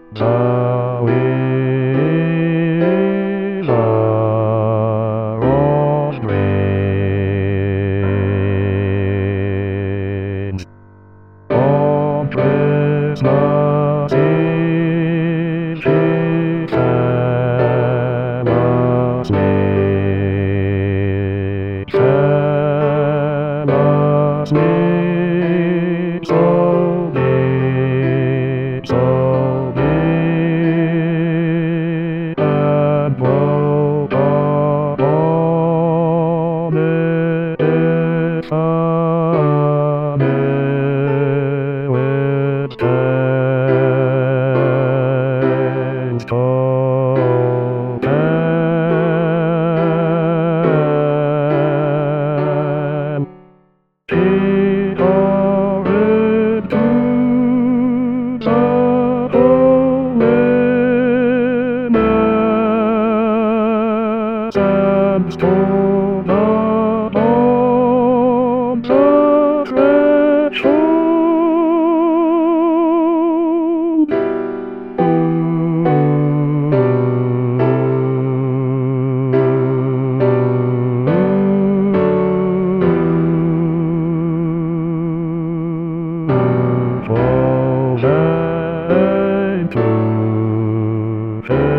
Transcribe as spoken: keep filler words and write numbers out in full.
The wheels are all strange. On Christmas Eve she fell asleep, fell asleep, so deep, so deep, and woke up on Epiphany with thanks spoken. She hurried to the holy mass and stood upon the threshold. Fall into